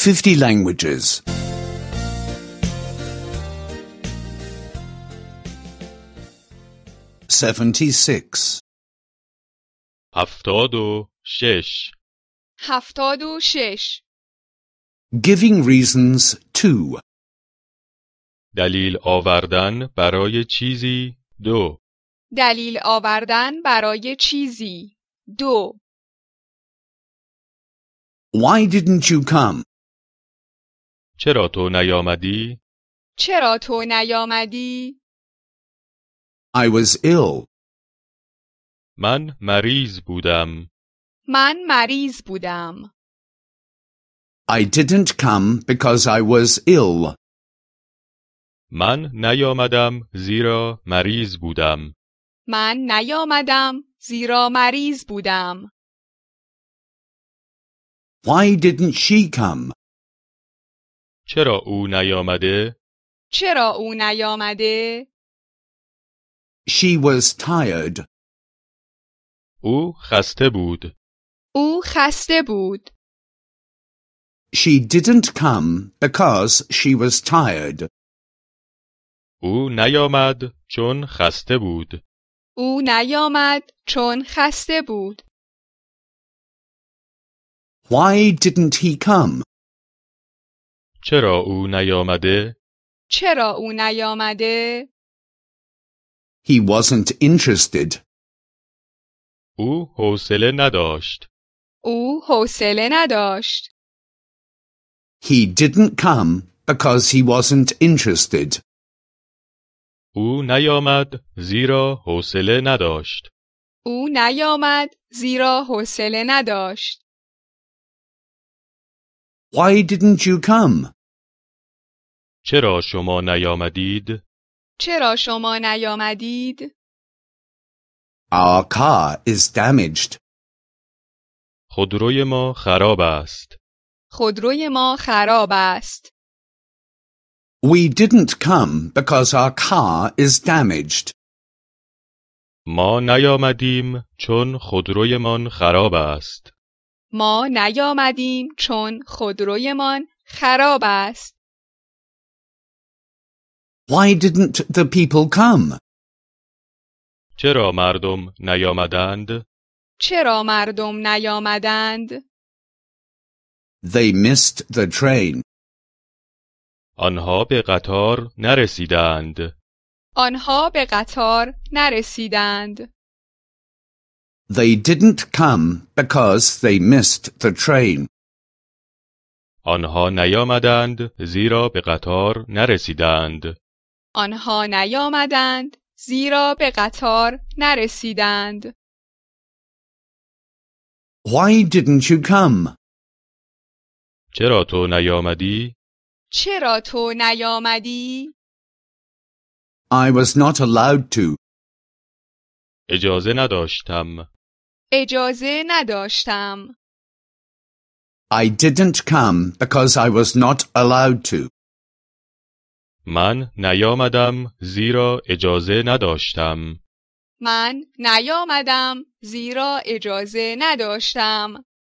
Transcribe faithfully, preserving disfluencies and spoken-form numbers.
fifty languages. seventy-six. هفتاد و شش. هفتاد و شش. Giving reasons to. دلیل آوردن برای چیزی دو. دلیل آوردن برای چیزی دو. Why didn't you come? چرا تو نیامدی؟ چرا تو نیامدی؟ I was ill. من مریض بودم. من مریض بودم. I didn't come because I was ill. من نیامدم زیرا مریض بودم. من نیامدم زیرا مریض بودم. Why didn't she come? چرا او نیامده؟ چرا او نیامده؟ She was tired. او خسته بود. او خسته بود. She didn't come because she was tired. او نیامد چون خسته بود. او نیامد چون خسته بود. Why didn't he come? چرا او نیامده؟ چرا او نیامده؟ He wasn't interested. او حوصله نداشت. او حوصله نداشت. He didn't come because he wasn't interested. او نیامد زیرا حوصله نداشت. او نیامد زیرا حوصله نداشت. Why didn't you come? چرا شما نیامدید؟ چرا شما نیامدید؟ Our car is damaged. خودروی ما خراب است. خودروی ما خراب است. We didn't come because our car is damaged. ما نیامدیم چون خودرویمان خراب است. ما نیامدیم چون خودرویمان خراب است. Why didn't the people come? چرا مردم نیامدند؟ چرا مردم نیامدند؟ They missed the train. آنها به قطار نرسیدند. آنها به قطار نرسیدند. They didn't come because they missed the train. آنها نیامدند زیرا به قطار نرسیدند. آنها نیامدند زیرا به قطار نرسیدند. Why didn't you come? چرا تو نیامدی؟ چرا تو نیامدی؟ I was not allowed to. اجازه نداشتم. اجازه نداشتم. I didn't come because I was not allowed to. من نیامدم زیرا اجازه نداشتم. من نیامدم زیرا اجازه نداشتم.